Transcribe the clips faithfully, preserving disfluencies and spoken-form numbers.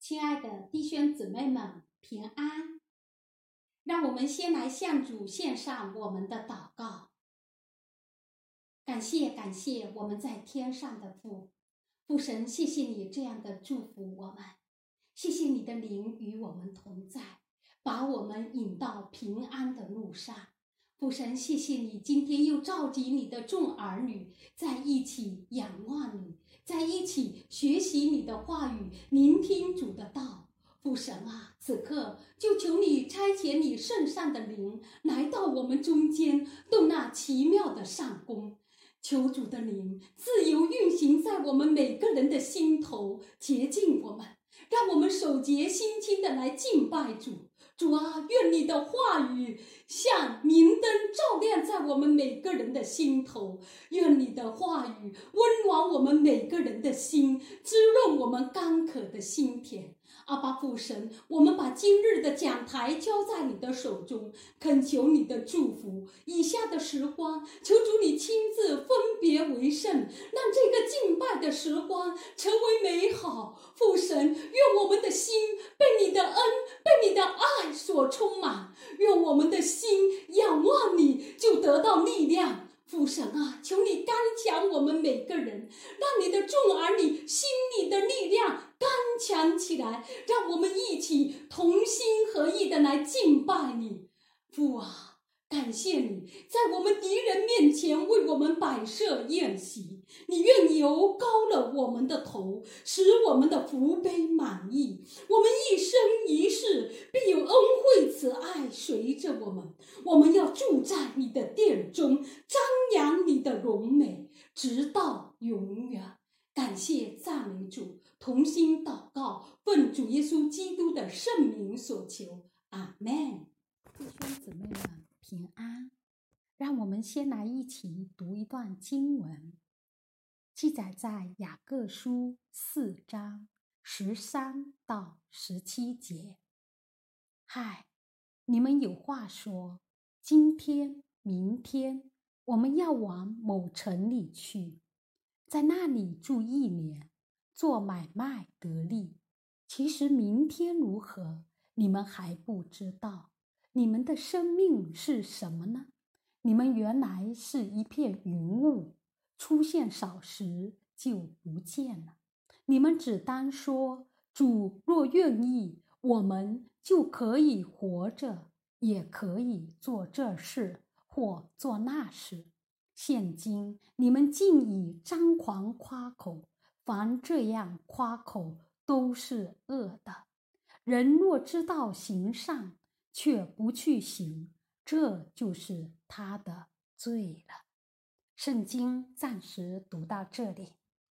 亲爱的弟兄姊妹们，平安！让我们先来向主献上我们的祷告。感谢感谢我们在天上的父，父神，谢谢你这样的祝福我们，谢谢你的灵与我们同在，把我们引到平安的路上。父神，谢谢你今天又召集你的众儿女在一起仰望你，在一起学习你的话语，聆听主的道。父神啊，此刻就求你差遣你圣上的灵来到我们中间，动那奇妙的上工。求主的灵自由运行在我们每个人的心头，洁净我们，让我们手洁心清的来敬拜主。主啊，愿你的话语像明灯照亮在我们每个人的心头，愿你的话语温暖我们每个人的心，滋润我们干渴的心田。阿爸父神，我们把今日的讲台交在你的手中，恳求你的祝福。以下的时光，求主你亲自分别为圣，让这个敬拜的时光成为美好。父神，愿我们的心被你的恩，被你的爱所充满，愿我们的心仰望你，就得到力量。父神啊，求你刚强我们每个人，让你的众儿女心里的力量刚强起来，让我们一起同心合意的来敬拜你。父啊，感谢你在我们敌人面前为我们摆设宴席，你愿油膏了我们的头，使我们的福杯满溢。我们一生一世必有恩惠慈爱随着我们，我们要住在你的殿中，张扬你的荣美，直到永远。感谢赞美主，同心祷告，奉主耶稣基督的圣名所求，阿们。弟兄姊妹们平安，让我们先来一起读一段经文，记载在雅各书四章十三到十七节。嗨，你们有话说，今天明天我们要往某城里去，在那里住一年，做买卖得利。其实明天如何，你们还不知道。你们的生命是什么呢？你们原来是一片云雾，出现少时就不见了。你们只当说，主若愿意，我们就可以活着，也可以做这事或做那事。现今你们竟以张狂夸口，凡这样夸口都是恶的。人若知道行善，却不去行，这就是他的罪了。圣经暂时读到这里。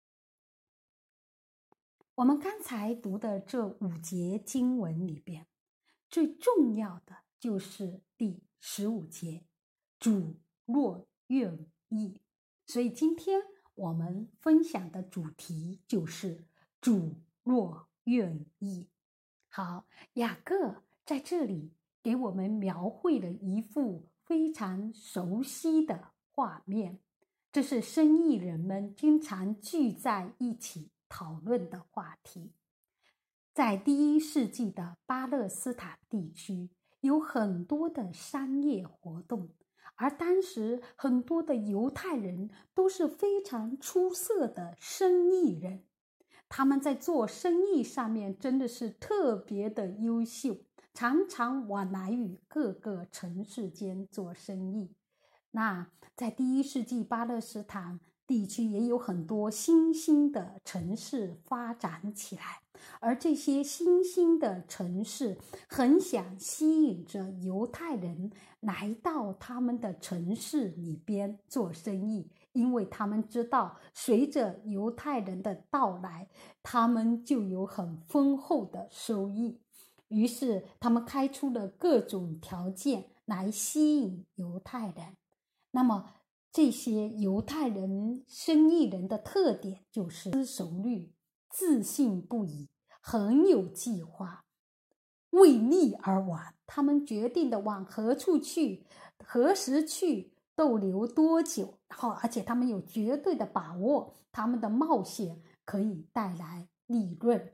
我们刚才读的这五节经文里边，最重要的就是第十五节，主若愿意。所以今天我们分享的主题就是主若愿意。好，雅各在这里给我们描绘了一幅非常熟悉的画面，这是生意人们经常聚在一起讨论的话题。在第一世纪的巴勒斯坦地区，有很多的商业活动，而当时很多的犹太人都是非常出色的生意人，他们在做生意上面真的是特别的优秀，常常往来于各个城市间做生意。那在第一世纪巴勒斯坦地区也有很多新兴的城市发展起来，而这些新兴的城市很想吸引着犹太人来到他们的城市里边做生意，因为他们知道随着犹太人的到来，他们就有很丰厚的收益。于是他们开出了各种条件来吸引犹太人。那么这些犹太人生意人的特点就是思熟虑、自信不已，很有计划，为利而往。他们决定的往何处去，何时去，逗留多久，然后而且他们有绝对的把握，他们的冒险可以带来利润。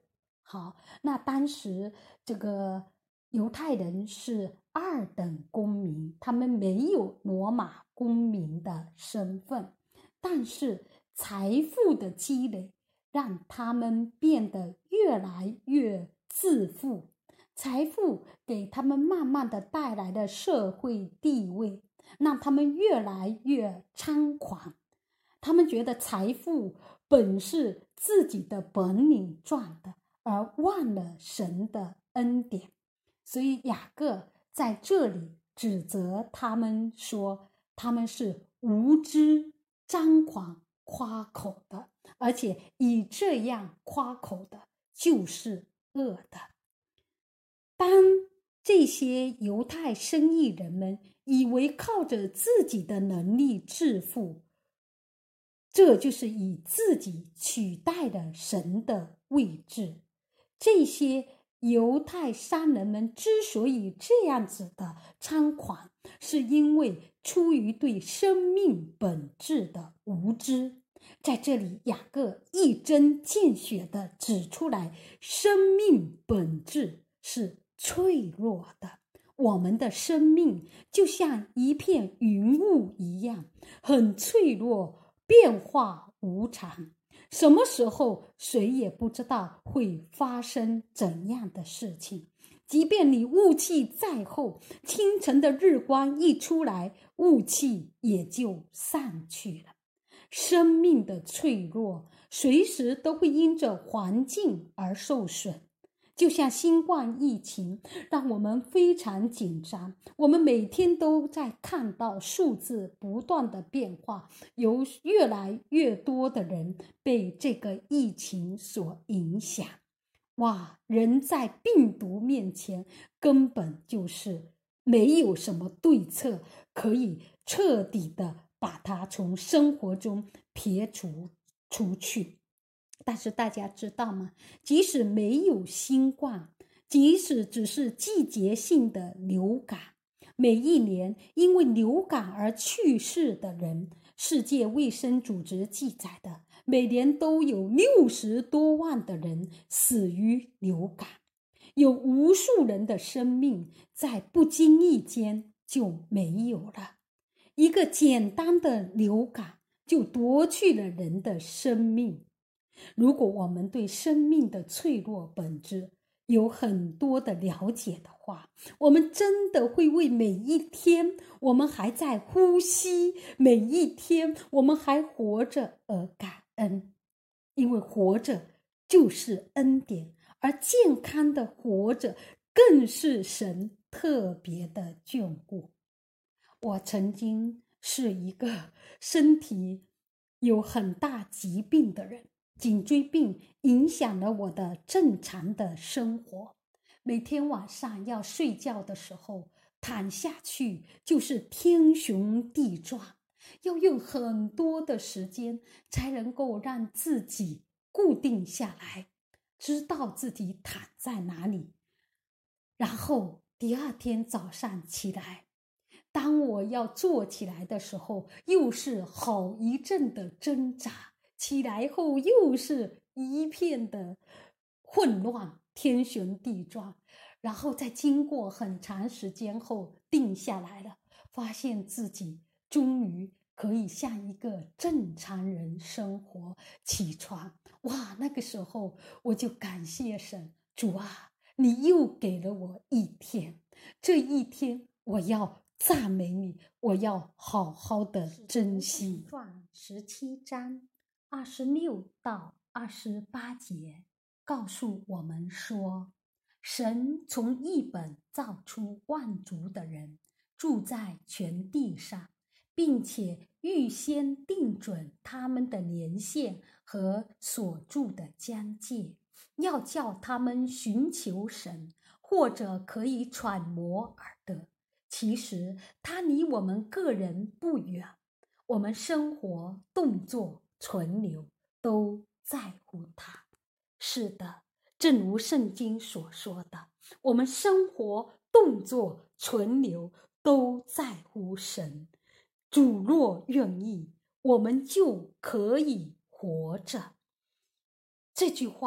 好，那当时这个犹太人是二等公民，他们没有罗马公民的身份，但是财富的积累让他们变得越来越自负，财富给他们慢慢的带来了社会地位，让他们越来越猖狂。他们觉得财富本是自己的本领赚的，而忘了神的恩典。所以雅各在这里指责他们说，他们是无知、张狂、夸口的，而且以这样夸口的就是恶的。当这些犹太生意人们以为靠着自己的能力致富，这就是以自己取代了神的位置。这些犹太商人们之所以这样子的猖狂，是因为出于对生命本质的无知。在这里，雅各一针见血地指出来，生命本质是脆弱的。我们的生命就像一片云雾一样，很脆弱，变化无常。什么时候谁也不知道会发生怎样的事情。即便你雾气再厚，清晨的日光一出来，雾气也就散去了。生命的脆弱随时都会因着环境而受损，就像新冠疫情让我们非常紧张，我们每天都在看到数字不断的变化，有越来越多的人被这个疫情所影响。哇，人在病毒面前根本就是没有什么对策可以彻底的把它从生活中撇除出去。但是大家知道吗？即使没有新冠，即使只是季节性的流感，每一年因为流感而去世的人，世界卫生组织记载的，每年都有六十多万的人死于流感，有无数人的生命在不经意间就没有了。一个简单的流感就夺去了人的生命。如果我们对生命的脆弱本质有很多的了解的话，我们真的会为每一天我们还在呼吸，每一天我们还活着而感恩。因为活着就是恩典，而健康的活着更是神特别的眷顾。我曾经是一个身体有很大疾病的人，颈椎病影响了我的正常的生活。每天晚上要睡觉的时候，躺下去就是天旋地转，要用很多的时间才能够让自己固定下来，知道自己躺在哪里。然后第二天早上起来，当我要坐起来的时候，又是好一阵的挣扎，起来后又是一片的混乱，天旋地转。然后在经过很长时间后定下来了，发现自己终于可以像一个正常人生活，起床。哇，那个时候我就感谢神，主啊，你又给了我一天，这一天我要赞美你，我要好好的珍惜。传十七章二十六到二十八节告诉我们说，神从一本造出万族的人，住在全地上，并且预先定准他们的年限和所住的疆界，要叫他们寻求神，或者可以揣摩而得。其实他离我们个人不远，我们生活、动作、存留都在乎他。是的，正如圣经所说的，我们生活、动作、存留都在乎神。主若愿意，我们就可以活着。这句话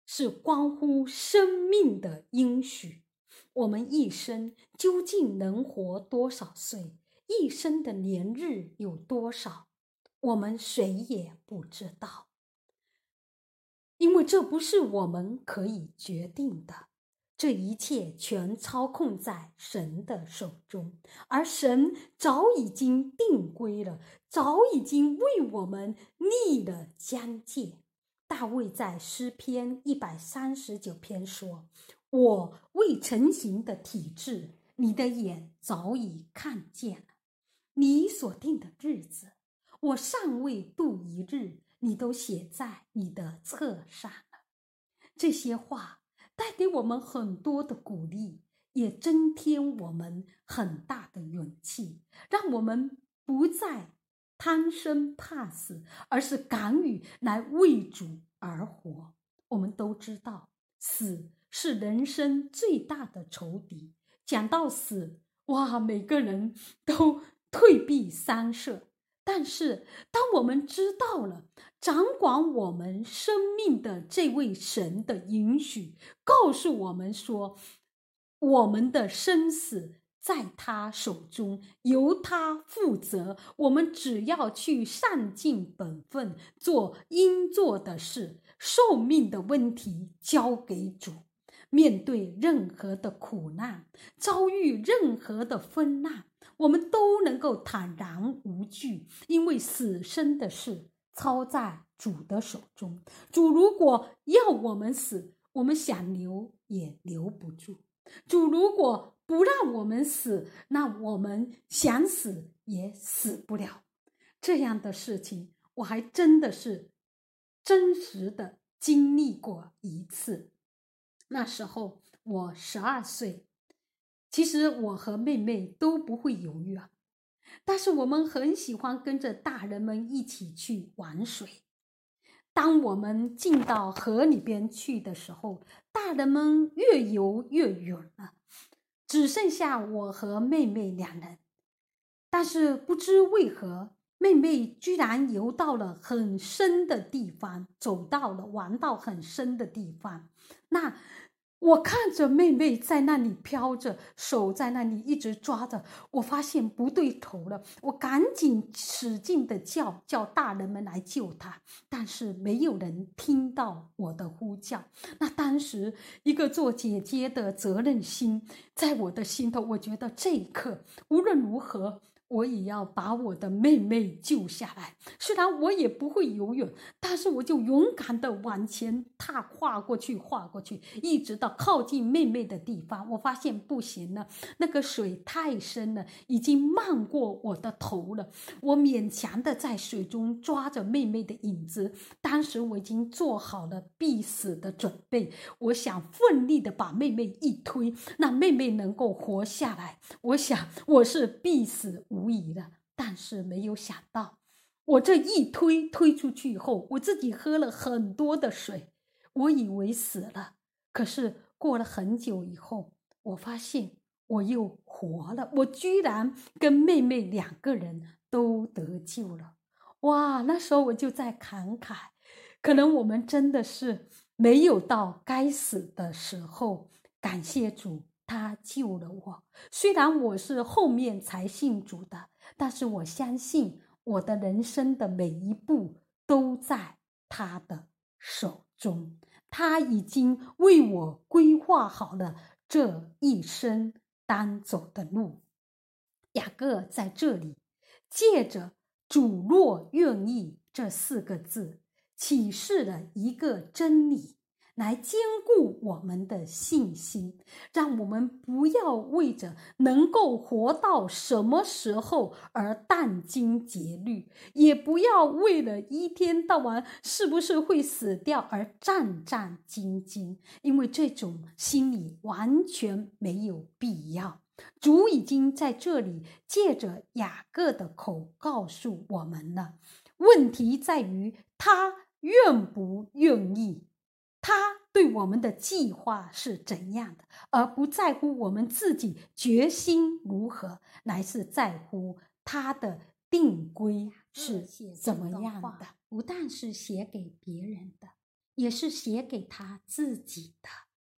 是关乎生命的应许。我们一生究竟能活多少岁？一生的年日有多少？我们谁也不知道，因为这不是我们可以决定的。这一切全操控在神的手中，而神早已经定规了，早已经为我们立了疆界。大卫在诗篇一百三十九篇说：我未成形的体质，你的眼早已看见了；你所定的日子，我尚未度一日，你都写在你的册上了。这些话带给我们很多的鼓励，也增添我们很大的勇气，让我们不再贪生怕死，而是敢于来为主而活。我们都知道，死是人生最大的仇敌。讲到死，哇，每个人都退避三舍。但是当我们知道了掌管我们生命的这位神的允许，告诉我们说，我们的生死在他手中，由他负责，我们只要去善尽本分，做应做的事，寿命的问题交给主。面对任何的苦难，遭遇任何的风难，我们都能够坦然无惧，因为死生的事操在主的手中。主如果要我们死，我们想留也留不住；主如果不让我们死，那我们想死也死不了。这样的事情，我还真的是真实的经历过一次。那时候我十二岁，其实我和妹妹都不会游泳，但是我们很喜欢跟着大人们一起去玩水。当我们进到河里边去的时候，大人们越游越远了，只剩下我和妹妹两人。但是不知为何，妹妹居然游到了很深的地方，走到了玩到很深的地方。那我看着妹妹在那里飘着，手在那里一直抓着，我发现不对头了，我赶紧使劲的叫，叫大人们来救她，但是没有人听到我的呼叫。那当时一个做姐姐的责任心在我的心头，我觉得这一刻无论如何我也要把我的妹妹救下来。虽然我也不会游泳，但是我就勇敢的往前踏，跨过去跨过去，一直到靠近妹妹的地方，我发现不行了，那个水太深了，已经漫过我的头了。我勉强的在水中抓着妹妹的影子，当时我已经做好了必死的准备，我想奋力的把妹妹一推，让妹妹能够活下来。我想我是必死无疑的，但是没有想到，我这一推推出去以后，我自己喝了很多的水，我以为死了。可是过了很久以后，我发现我又活了，我居然跟妹妹两个人都得救了。哇，那时候我就在感慨，可能我们真的是没有到该死的时候。感谢主，他救了我。虽然我是后面才信主的，但是我相信我的人生的每一步都在他的手中，他已经为我规划好了这一生当走的路。雅各在这里借着主若愿意这四个字，启示了一个真理，来坚固我们的信心，让我们不要为着能够活到什么时候而殚精竭虑，也不要为了一天到晚是不是会死掉而战战兢兢，因为这种心理完全没有必要。主已经在这里借着雅各的口告诉我们了，问题在于他愿不愿意，他对我们的计划是怎样的，而不在乎我们自己决心如何，乃是在乎他的定规是怎么样的。不但是写给别人的， 也是写给他自己的。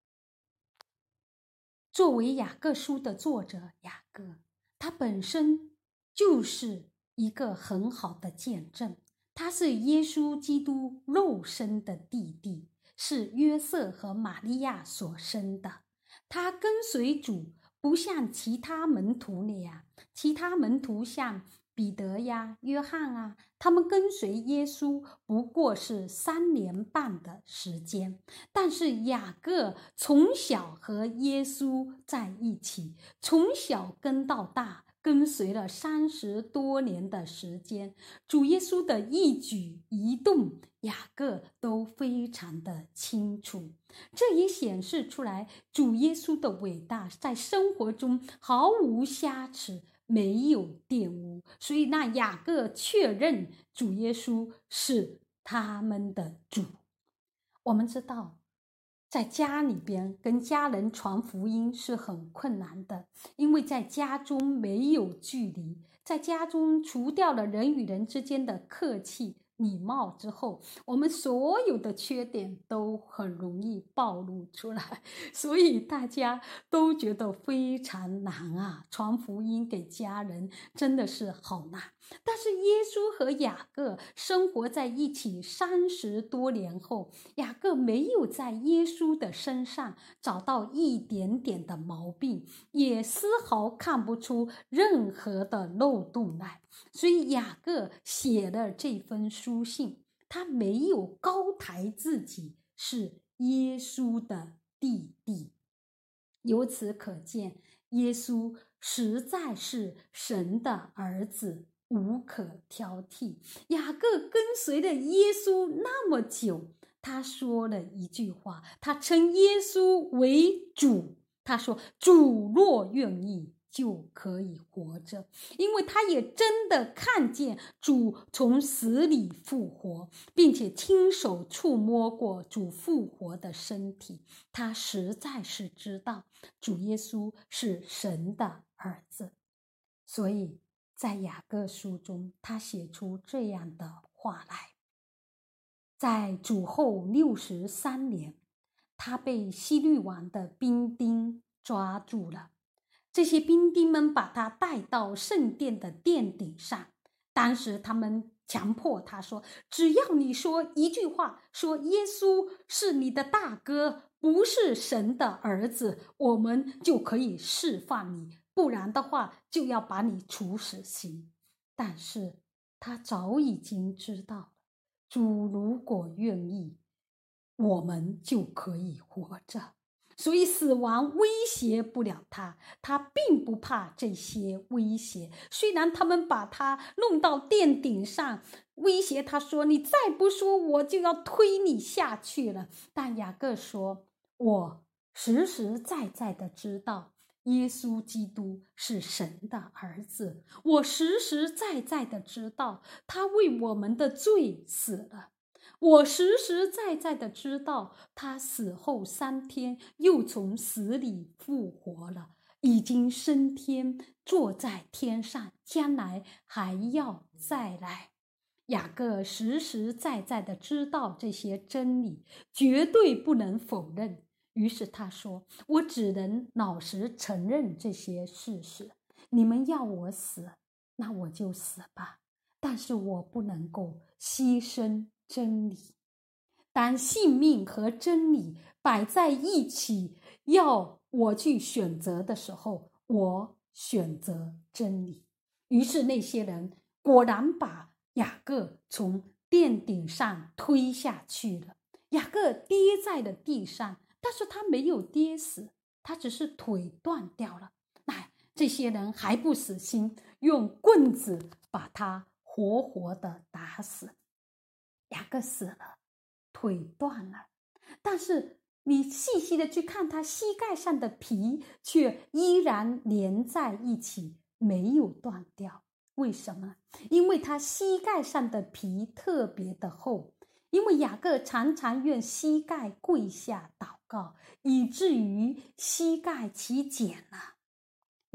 作为雅各书的作者雅各，他本身就是一个很好的见证。他是耶稣基督肉身的弟弟，是约瑟和玛利亚所生的。他跟随主，不像其他门徒那样，其他门徒像彼得呀、约翰啊，他们跟随耶稣不过是三年半的时间。但是雅各从小和耶稣在一起，从小跟到大，跟随了三十多年的时间，主耶稣的一举一动，雅各都非常的清楚。这也显示出来主耶稣的伟大，在生活中毫无瑕疵，没有玷污。所以那雅各确认主耶稣是他们的主。我们知道在家里边跟家人传福音是很困难的，因为在家中没有距离，在家中除掉了人与人之间的客气礼貌之后，我们所有的缺点都很容易暴露出来，所以大家都觉得非常难啊，传福音给家人真的是好难。但是耶稣和雅各生活在一起三十多年后，雅各没有在耶稣的身上找到一点点的毛病，也丝毫看不出任何的漏洞来。所以雅各写了这封书信，他没有高抬自己是耶稣的弟弟。由此可见，耶稣实在是神的儿子，无可挑剔。雅各跟随了耶稣那么久，他说了一句话，他称耶稣为主，他说主若愿意就可以活着，因为他也真的看见主从死里复活，并且亲手触摸过主复活的身体，他实在是知道主耶稣是神的儿子。所以在雅各书中，他写出这样的话来。在主后六十三年，他被希律王的兵丁抓住了。这些兵丁们把他带到圣殿的殿顶上，当时他们强迫他说，只要你说一句话，说耶稣是你的大哥，不是神的儿子，我们就可以释放你，不然的话就要把你处死刑。但是他早已经知道，主如果愿意，我们就可以活着，所以死亡威胁不了他，他并不怕这些威胁。虽然他们把他弄到殿顶上，威胁他说，你再不说我就要推你下去了，但雅各说，我实实在在的知道耶稣基督是神的儿子，我实实在在的知道他为我们的罪死了，我实实在在的知道他死后三天又从死里复活了，已经升天，坐在天上，将来还要再来。雅各实实在在的知道这些真理，绝对不能否认。于是他说，我只能老实承认这些事实，你们要我死，那我就死吧，但是我不能够牺牲真理。当性命和真理摆在一起，要我去选择的时候，我选择真理。于是那些人果然把雅各从殿顶上推下去了，雅各跌在了地上，但是他没有跌死，他只是腿断掉了。哎，这些人还不死心，用棍子把他活活的打死。雅各死了，腿断了，但是你细细的去看他膝盖上的皮却依然连在一起，没有断掉。为什么？因为他膝盖上的皮特别的厚，因为雅各常常用膝盖跪下祷告，以至于膝盖起茧了。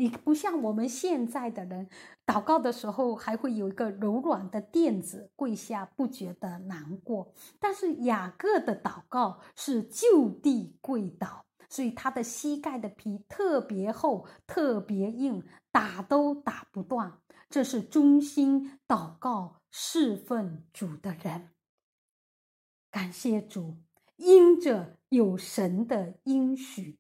你不像我们现在的人，祷告的时候还会有一个柔软的垫子，跪下不觉得难过。但是雅各的祷告是就地跪倒，所以他的膝盖的皮特别厚，特别硬，打都打不断。这是忠心祷告侍奉主的人。感谢主，因着有神的应许，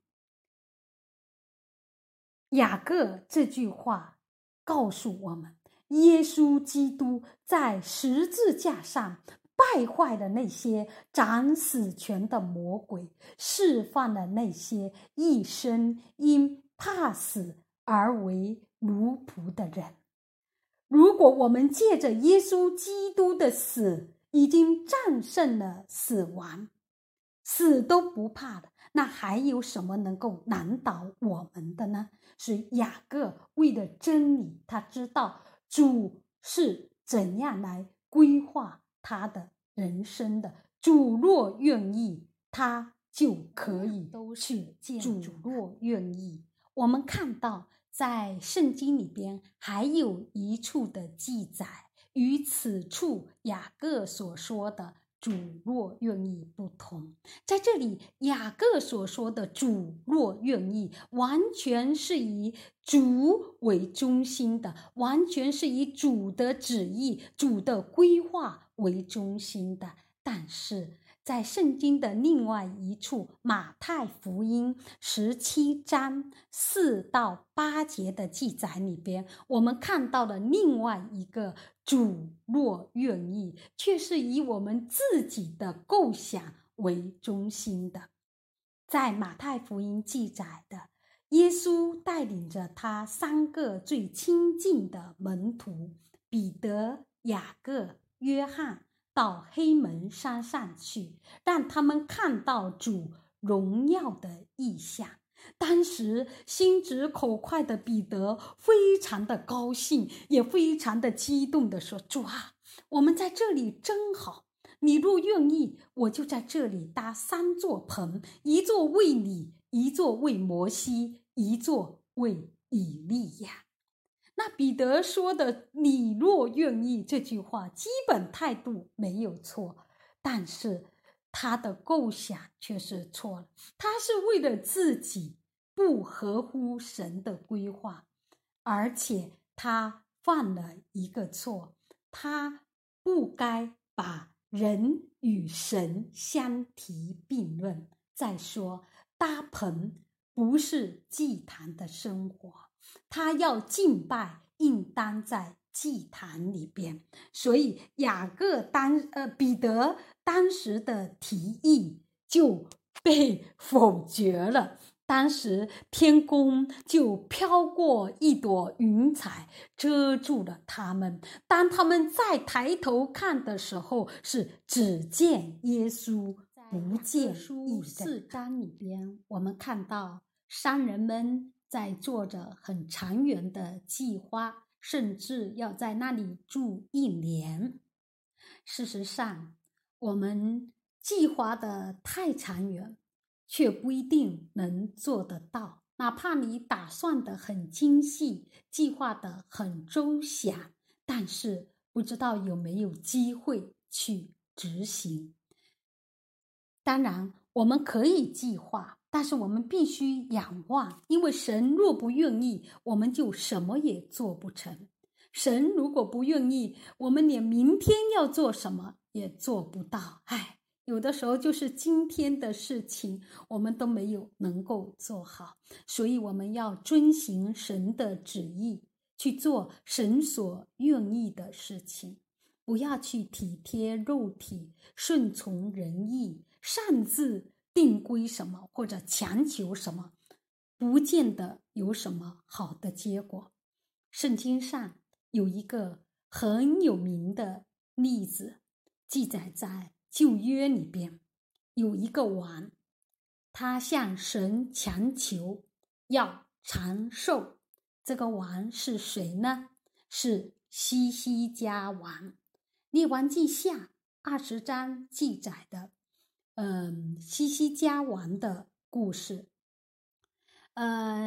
雅各这句话告诉我们，耶稣基督在十字架上败坏了那些掌死权的魔鬼，释放了那些一生因怕死而为奴仆的人。如果我们借着耶稣基督的死已经战胜了死亡，死都不怕的，那还有什么能够难倒我们的呢？所以雅各为了真理，他知道主是怎样来规划他的人生的。主若愿意，他就可以去见主。主若愿意，我们看到在圣经里边还有一处的记载，与此处雅各所说的主若愿意不同。在这里雅各所说的主若愿意，完全是以主为中心的，完全是以主的旨意、主的规划为中心的。但是在圣经的另外一处，马太福音十七章四到八节的记载里边，我们看到了另外一个主若愿意，却是以我们自己的构想为中心的。在马太福音记载的，耶稣带领着他三个最亲近的门徒彼得、雅各、约翰到黑门山上去，让他们看到主荣耀的异象。当时心直口快的彼得非常的高兴，也非常的激动的说，主啊，我们在这里真好，你若愿意，我就在这里搭三座棚，一座为你，一座为摩西，一座为以利亚。那彼得说的你若愿意这句话基本态度没有错，但是他的构想却是错了。他是为了自己不合乎神的规划，而且他犯了一个错，他不该把人与神相提并论。再说搭棚不是祭坛的生活，他要敬拜应当在祭坛里边，所以雅各当呃彼得当时的提议就被否决了。当时天空就飘过一朵云彩，遮住了他们。当他们再抬头看的时候，是只见耶稣，不见书四章里边，我们看到商人们在做着很长远的计划，甚至要在那里住一年。事实上，我们计划的太长远，却不一定能做得到。哪怕你打算的很精细，计划的很周详，但是不知道有没有机会去执行。当然，我们可以计划，但是我们必须仰望，因为神若不愿意，我们就什么也做不成。神如果不愿意，我们连明天要做什么也做不到。唉，有的时候就是今天的事情，我们都没有能够做好，所以我们要遵行神的旨意，去做神所愿意的事情，不要去体贴肉体，顺从人意，擅自定规什么或者强求什么，不见得有什么好的结果。圣经上有一个很有名的例子，记载在旧约里边，有一个王，他向神强求要长寿。这个王是谁呢？是西西家王。列王记下二十章记载的嗯，西西家王的故事。呃，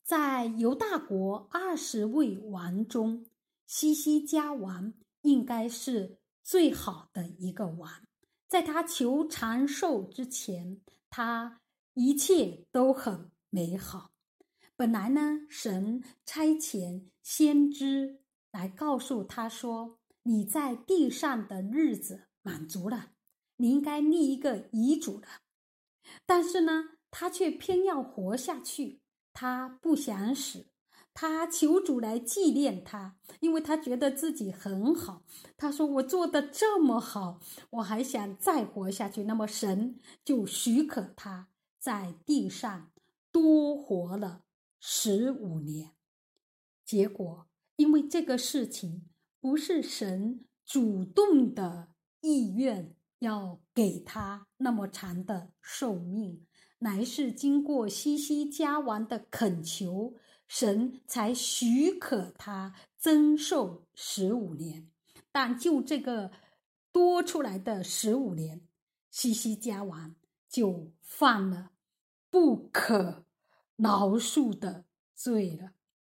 在犹大国二十位王中，西西家王应该是最好的一个王。在他求长寿之前，他一切都很美好。本来呢，神差遣先知来告诉他说，你在地上的日子满足了，你应该立一个遗嘱了。但是呢，他却偏要活下去，他不想死，他求主来纪念他，因为他觉得自己很好。他说，我做得这么好，我还想再活下去。那么神就许可他在地上多活了十五年。结果因为这个事情不是神主动的意愿要给他那么长的寿命，乃是经过西西家王的恳求，神才许可他增寿十五年。但就这个多出来的十五年，西西家王就犯了不可饶恕的罪了。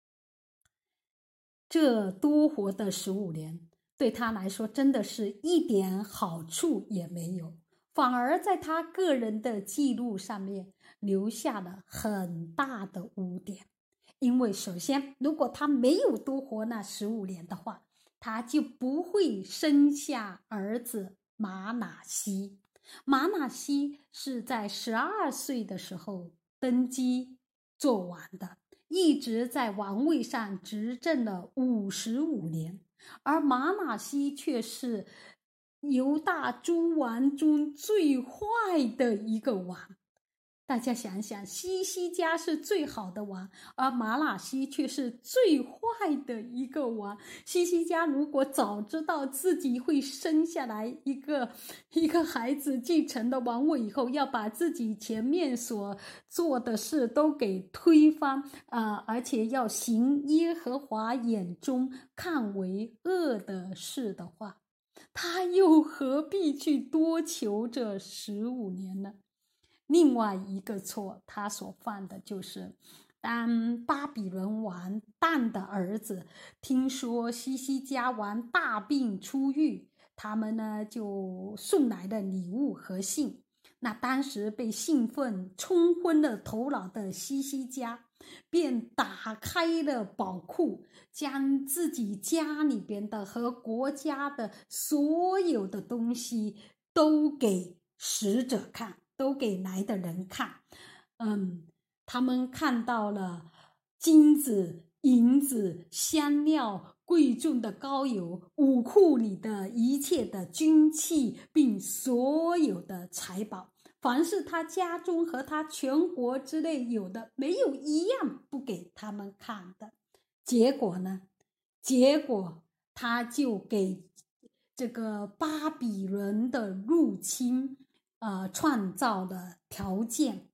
这多活的十五年对他来说真的是一点好处也没有，反而在他个人的记录上面留下了很大的污点。因为首先，如果他没有多活那十五年的话，他就不会生下儿子马拿西。马拿西是在十二岁的时候登基做王的，一直在王位上执政了五十五年，而马拿西却是犹大诸王中最坏的一个王。大家想想，西西家是最好的王，而马拿西却是最坏的一个王。西西家如果早知道自己会生下来一个一个孩子继承了王位以后，要把自己前面所做的事都给推翻啊、呃，而且要行耶和华眼中看为恶的事的话，他又何必去多求这十五年呢？另外一个错他所犯的就是，当巴比伦王但的儿子听说西西家王大病初愈，他们呢就送来了礼物和信。那当时被兴奋冲昏了头脑的西西家便打开了宝库，将自己家里边的和国家的所有的东西都给使者看，都给来的人看。嗯，他们看到了金子、银子、香料、贵重的膏油、武库里的一切的军器，并所有的财宝，凡是他家中和他全国之内有的，没有一样不给他们看的。结果呢？结果他就给这个巴比伦的入侵呃，创造了条件。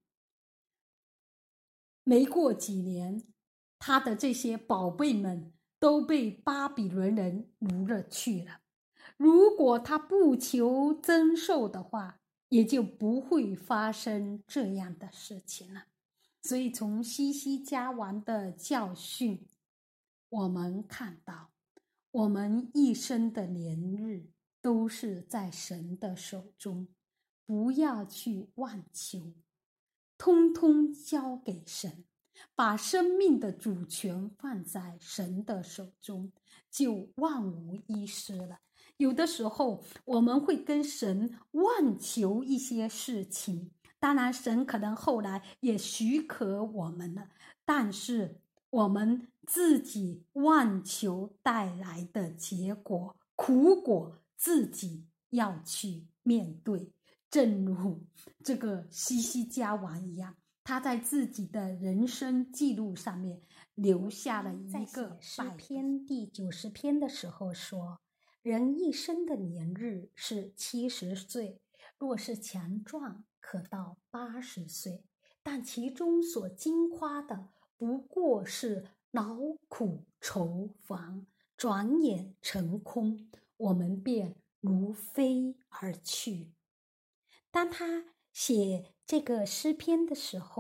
没过几年，他的这些宝贝们都被巴比伦人掳了去了。如果他不求增寿的话，也就不会发生这样的事情了。所以从西西家王的教训，我们看到，我们一生的年日都是在神的手中，不要去妄求，通通交给神，把生命的主权放在神的手中，就万无一失了。有的时候我们会跟神妄求一些事情，当然神可能后来也许可我们了，但是我们自己妄求带来的结果，苦果自己要去面对。正如这个西西家王一样，他在自己的人生记录上面留下了一个诗篇第九十篇的时候说，人一生的年日是七十岁，若是强壮可到八十岁，但其中所经夸的不过是劳苦愁烦，转眼成空，我们便如飞而去。当他写这个诗篇的时候，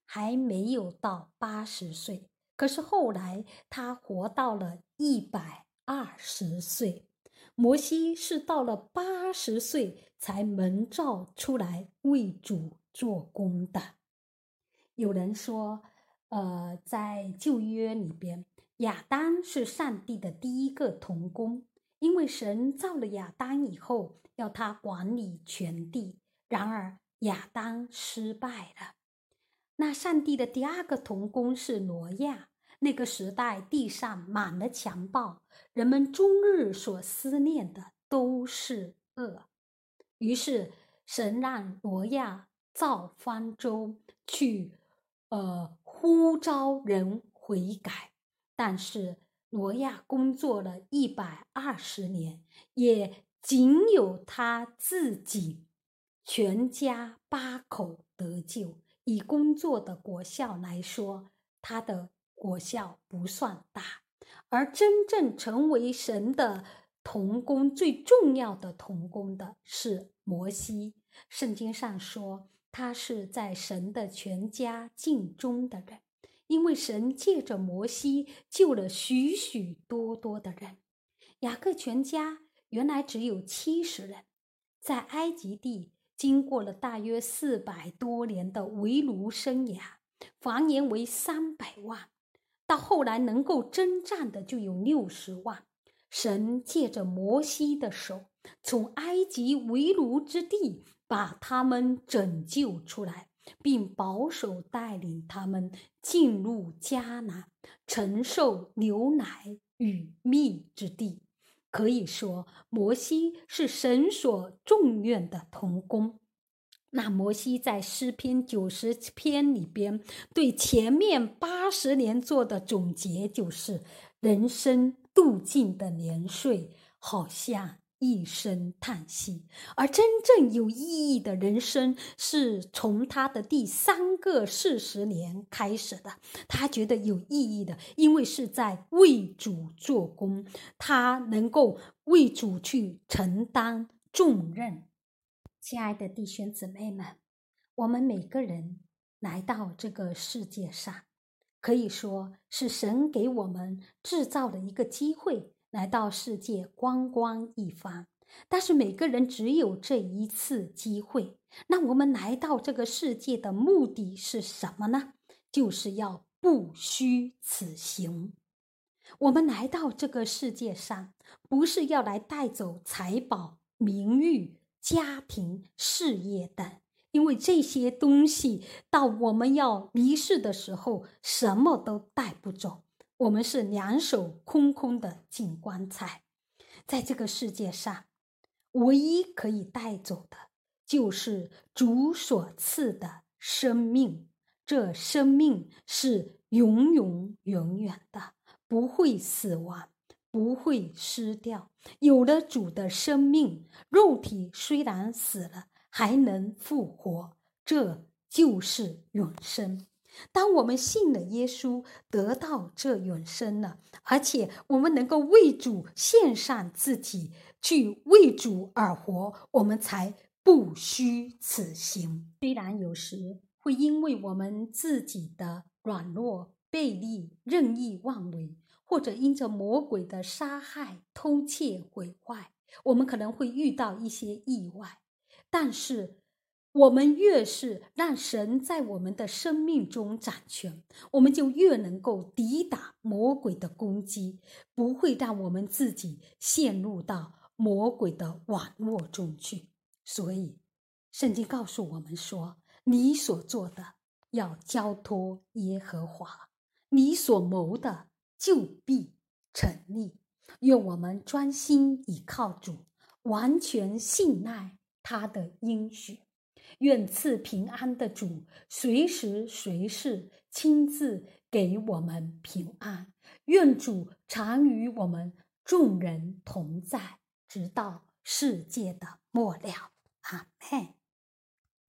还没有到八十岁，可是后来他活到了一百二十岁。摩西是到了八十岁才蒙召出来为主做工的。有人说，呃，在旧约里边，亚当是上帝的第一个同工，因为神造了亚当以后，要他管理全地，然而亚当失败了。那上帝的第二个同工是挪亚，那个时代地上满了强暴，人们终日所思念的都是恶。于是神让挪亚造方舟去呃呼召人悔改，但是挪亚工作了一百二十年，也仅有他自己全家八口得救。以工作的果效来说，他的果效不算大，而真正成为神的同工最重要的同工的是摩西。圣经上说，他是在神的全家尽忠的人，因为神借着摩西救了许许多多的人。雅各全家原来只有七十人，在埃及地经过了大约四百多年的为奴生涯，繁衍为三百万，到后来能够征战的就有六十万。神借着摩西的手，从埃及为奴之地把他们拯救出来，并保守带领他们进入迦南，承受牛奶与蜜之地。可以说，摩西是神所重用的同工。那摩西在诗篇九十篇里边，对前面八十年做的总结就是：人生度尽的年岁，好像一声叹息；而真正有意义的人生，是从他的第三个四十年开始的。他觉得有意义的，因为是在为主做工，他能够为主去承担重任。亲爱的弟兄姊妹们，我们每个人来到这个世界上，可以说是神给我们制造了一个机会，来到世界观光一番。但是每个人只有这一次机会，那我们来到这个世界的目的是什么呢？就是要不虚此行。我们来到这个世界上，不是要来带走财宝、名誉、家庭、事业等，因为这些东西到我们要离世的时候，什么都带不走，我们是两手空空的进棺材。在这个世界上，唯一可以带走的就是主所赐的生命，这生命是永永远远的，不会死亡，不会失掉。有了主的生命，肉体虽然死了，还能复活，这就是永生。当我们信了耶稣，得到这永生了，而且我们能够为主献上自己，去为主而活，我们才不虚此行。虽然有时会因为我们自己的软弱、悖逆、任意妄为，或者因着魔鬼的杀害、偷窃、毁坏，我们可能会遇到一些意外，但是我们越是让神在我们的生命中掌权，我们就越能够抵挡魔鬼的攻击，不会让我们自己陷入到魔鬼的网络中去。所以圣经告诉我们说，你所做的要交托耶和华，你所谋的就必成立。愿我们专心倚靠主，完全信赖他的应许。愿赐平安的主随时随事亲自给我们平安。愿主常与我们众人同在，直到世界的末了。阿们。